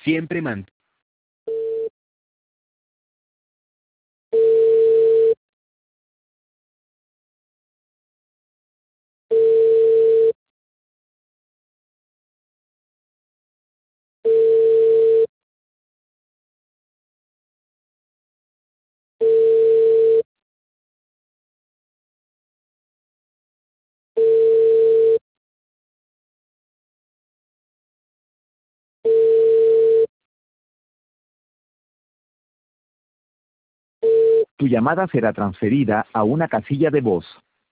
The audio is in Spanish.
Siempre mantén. Tu llamada será transferida a una casilla de voz.